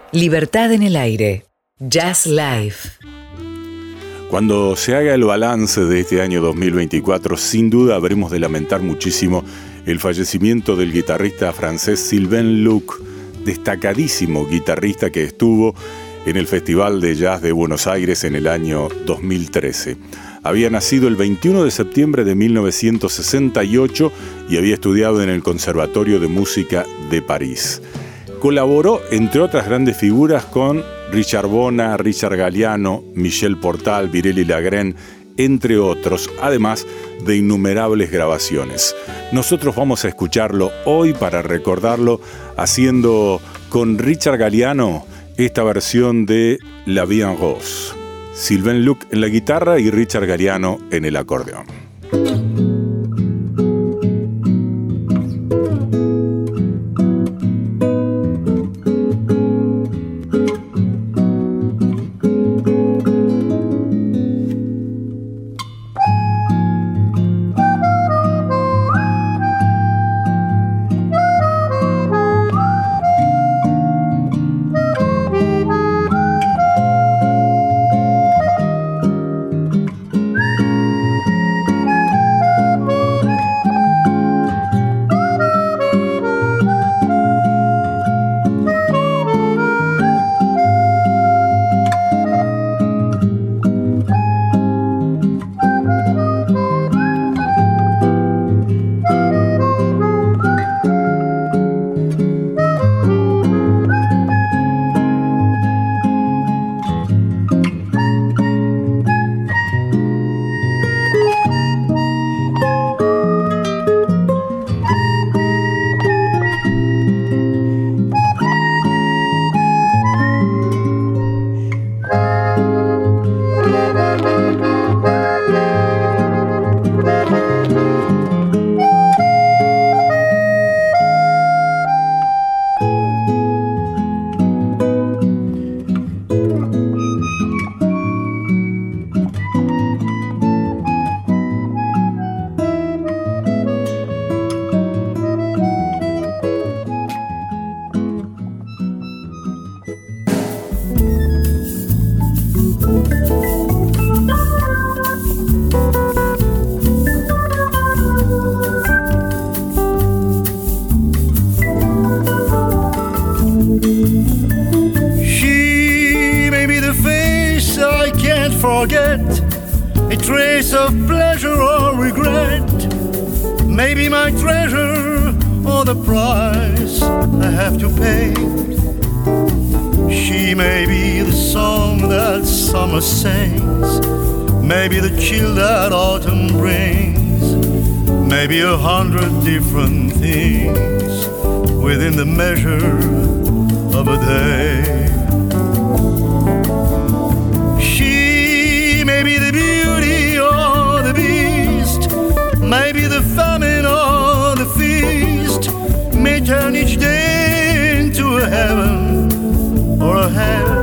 Libertad en el aire. Jazz Live. Cuando se haga el balance de este año 2024, sin duda habremos de lamentar muchísimo el fallecimiento del guitarrista francés Sylvain Luc, destacadísimo guitarrista que estuvo en el Festival de Jazz de Buenos Aires en el año 2013. Había nacido el 21 de septiembre de 1968 y había estudiado en el Conservatorio de Música de París. Colaboró, entre otras grandes figuras, con Richard Bona, Richard Galliano, Michel Portal, Virelli Lagrène, entre otros, además de innumerables grabaciones. Nosotros vamos a escucharlo hoy para recordarlo, haciendo con Richard Galliano esta versión de La Vie en Rose. Sylvain Luc en la guitarra y Richard Galliano en el acordeón. Maybe the chill that autumn brings, maybe 100 different things within the measure of a day. She may be the beauty or the beast, maybe the famine or the feast, may turn each day into a heaven or a hell.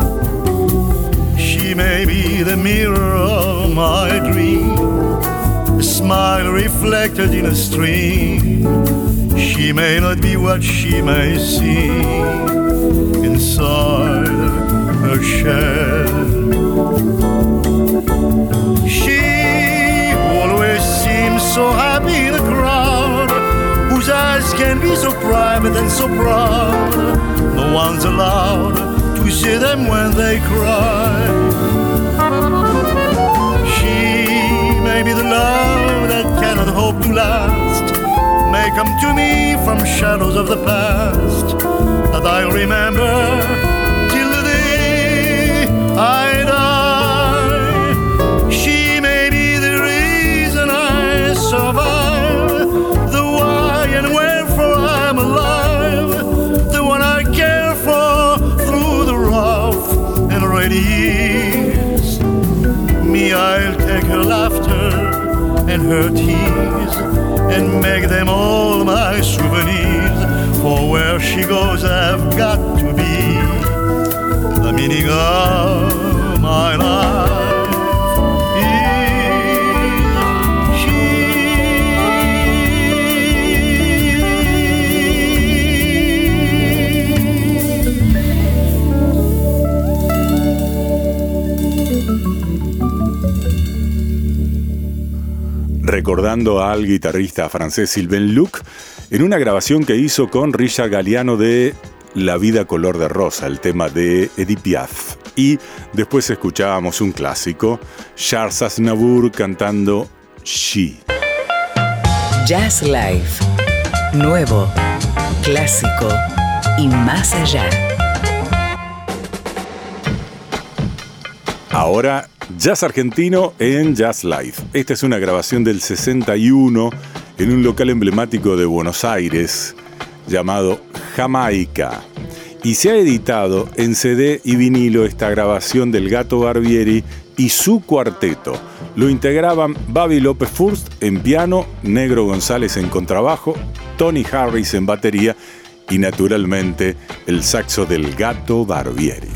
She may be the mirror of my dream, a smile reflected in a stream. She may not be what she may seem inside her shell. She always seems so happy in a crowd, whose eyes can be so private and so proud. No one's allowed to see them when they cry. She may be the love that cannot hope to last, may come to me from shadows of the past that I remember till the day I die. She may be the reason I survive, the why and wherefore I'm alive, the one I care for through the rough and ready years. Me, I'll take her laughter and her tears and make them all my souvenirs. For where she goes, I've got to be the meaning of my life. recordando al guitarrista francés Sylvain Luc en una grabación que hizo con Richard Galliano de La vida color de rosa, el tema de Edith Piaf. Y después escuchábamos un clásico, Charles Aznavour cantando She. Jazz Live. Nuevo, clásico y más allá. Ahora, jazz argentino en Jazz Live. Esta es una grabación del 61 en un local emblemático de Buenos Aires llamado Jamaica. Y se ha editado en CD y vinilo esta grabación del Gato Barbieri y su cuarteto. Lo integraban Babi López Furst en piano, Negro González en contrabajo, Tony Harris en batería y naturalmente el saxo del Gato Barbieri.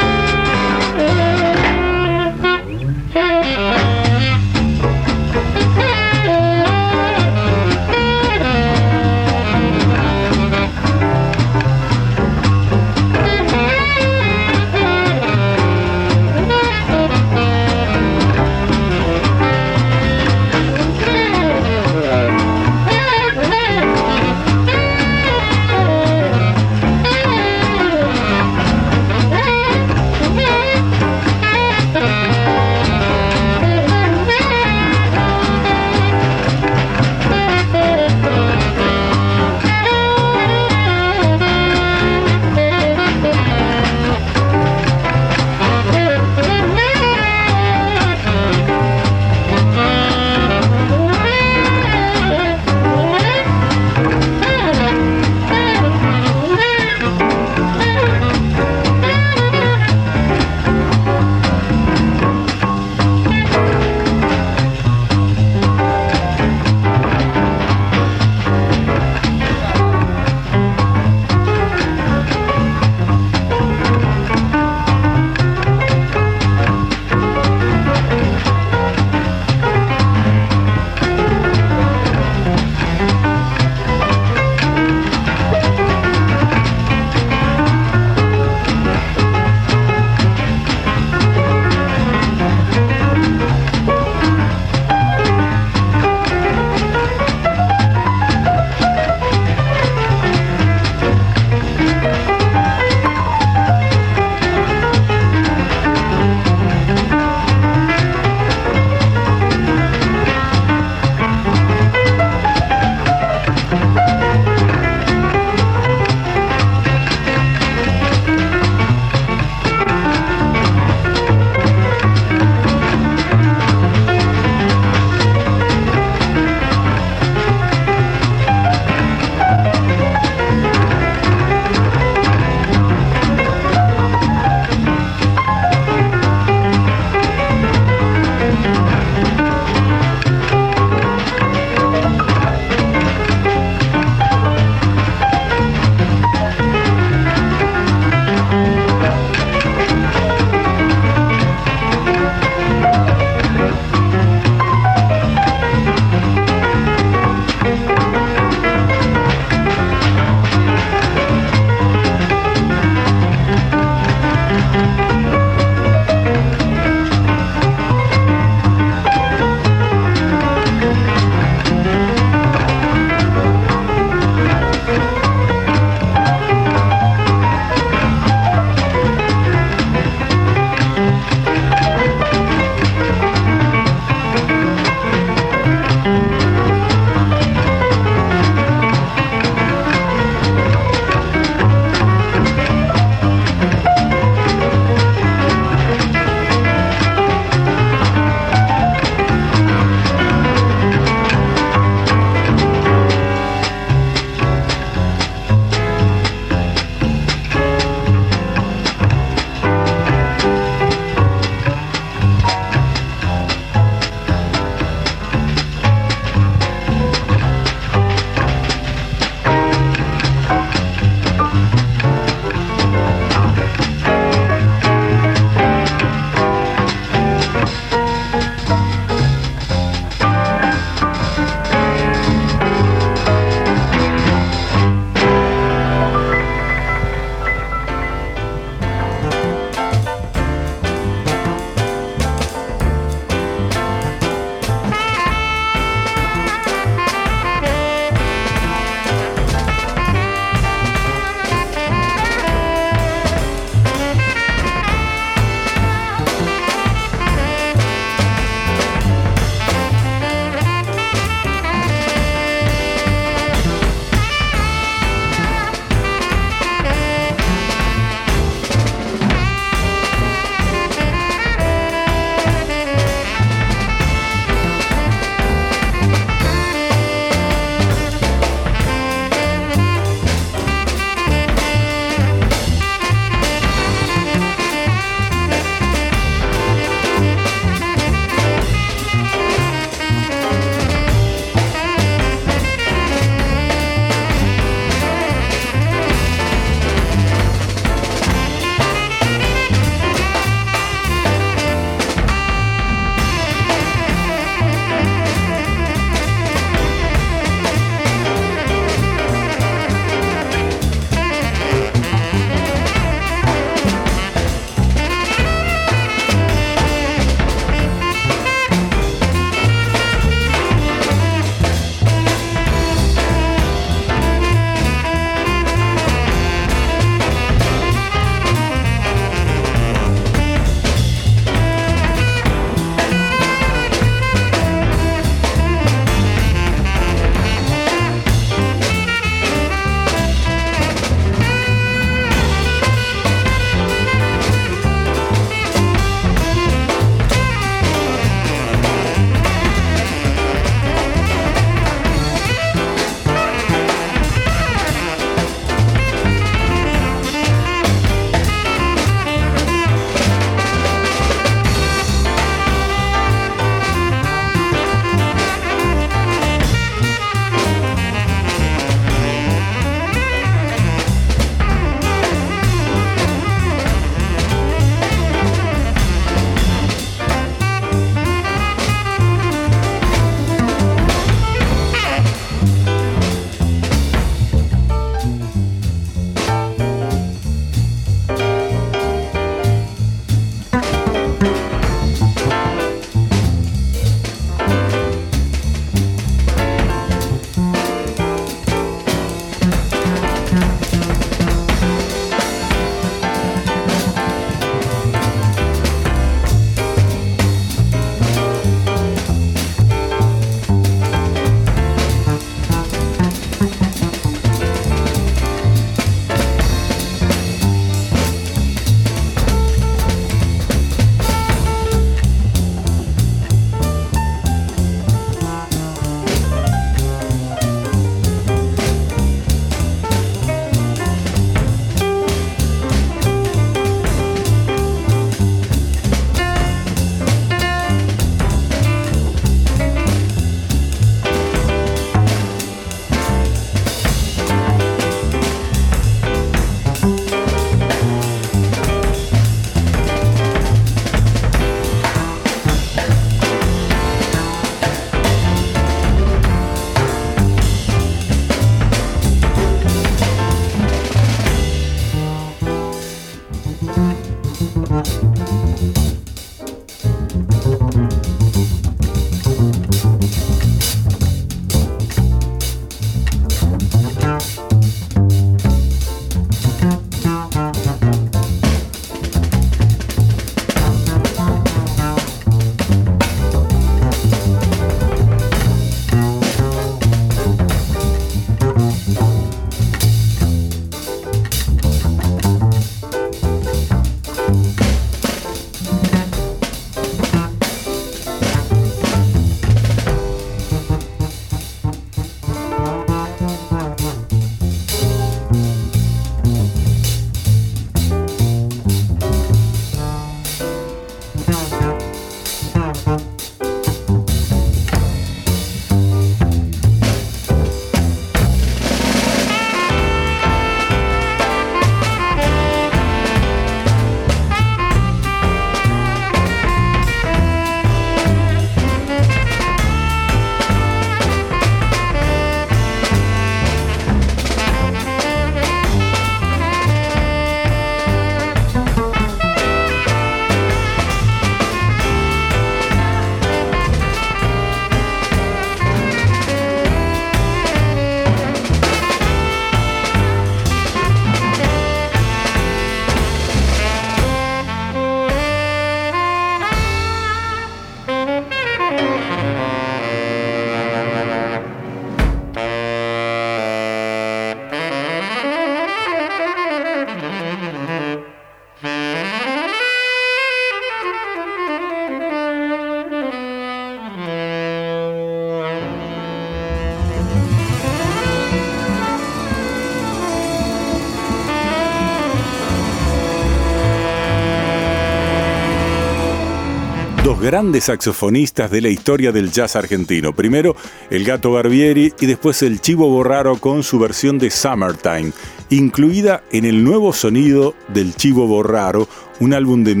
dos grandes saxofonistas de la historia del jazz argentino. Primero el Gato Barbieri y después el Chivo Borraro con su versión de Summertime, incluida en el nuevo sonido del Chivo Borraro, un álbum de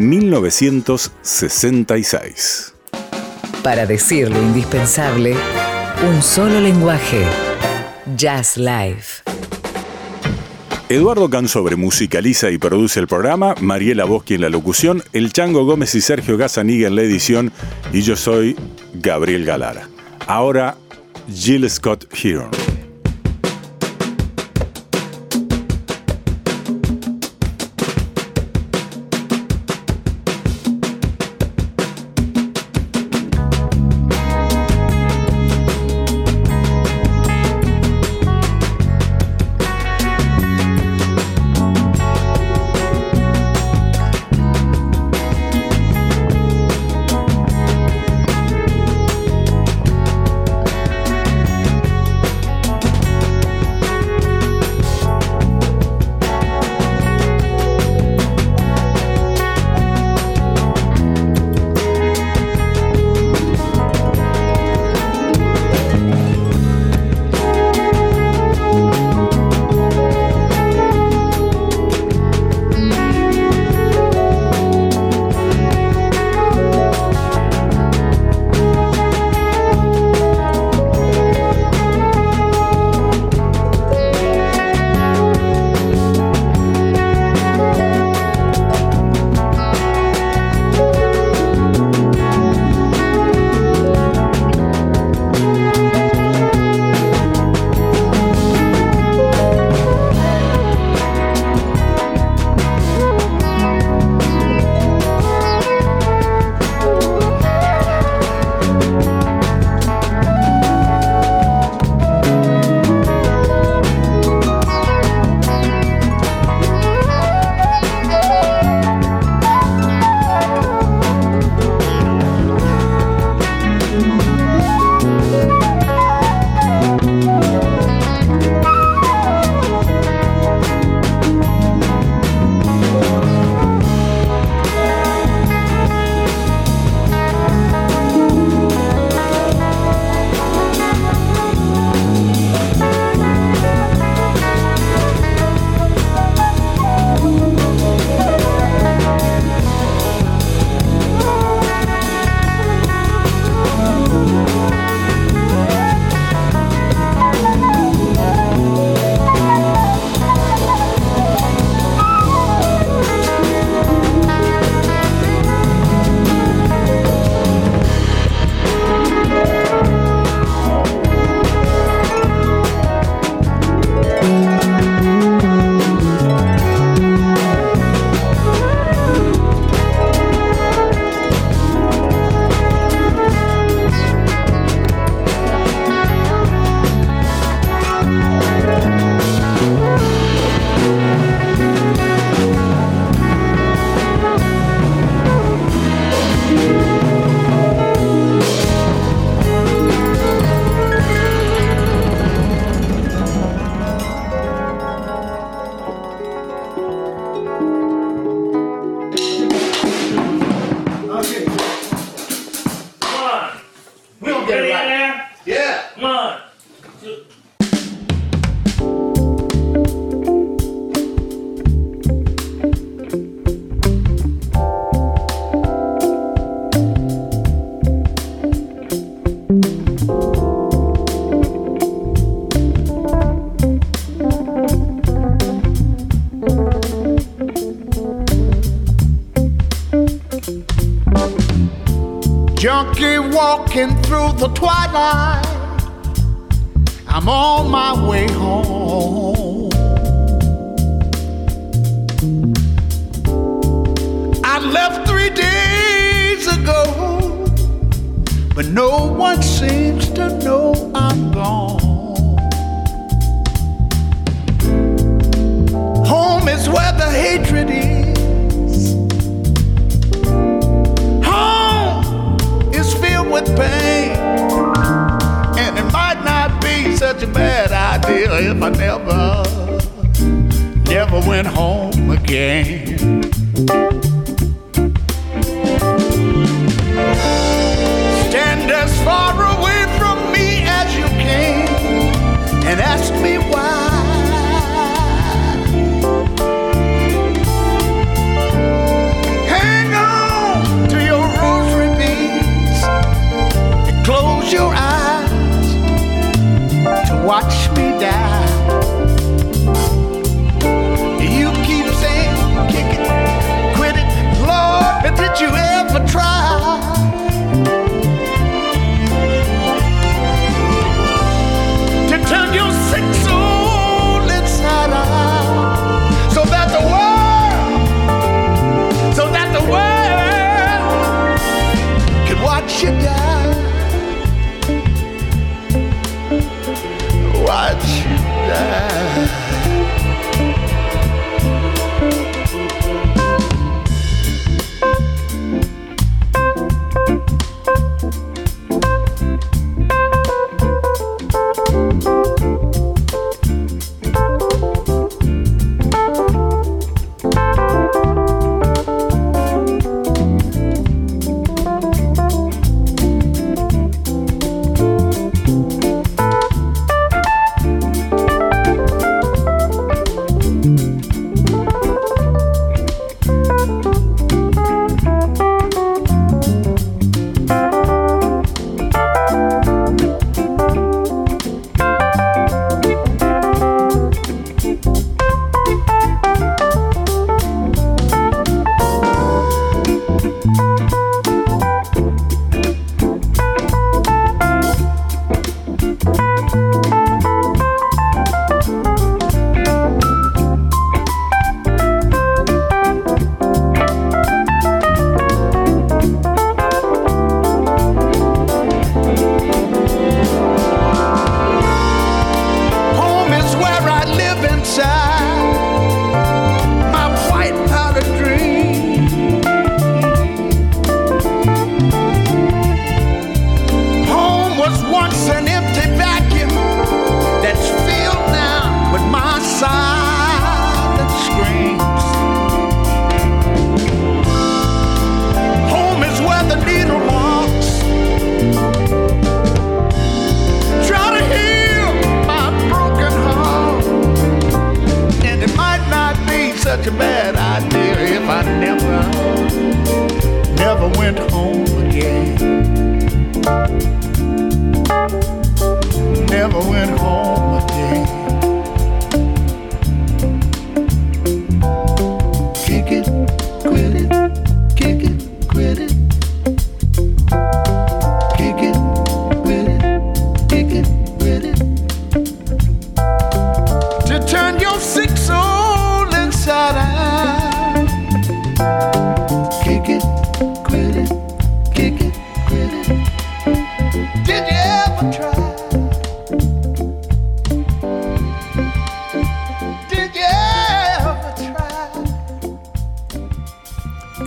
1966. Para decir lo indispensable, un solo lenguaje. Jazz Live. Eduardo Cansobre musicaliza y produce el programa, Mariela Boschi en la locución, el Chango Gómez y Sergio Gazzaniga en la edición, y yo soy Gabriel Galara. Ahora, Jill Scott Heron. Junkie walking through the twilight, I'm on my way home. I left 3 days ago, but no one seems to know I'm gone. Home is where the hatred is. Filled with pain, and it might not be such a bad idea if I never went home again.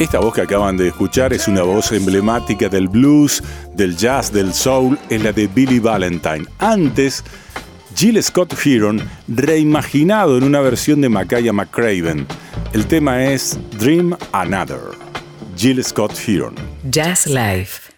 Esta voz que acaban de escuchar es una voz emblemática del blues, del jazz, del soul, es la de Billy Valentine. Antes, Gil Scott-Heron, reimaginado en una versión de Makaya McCraven. El tema es Dream Another. Gil Scott-Heron. Jazz Life.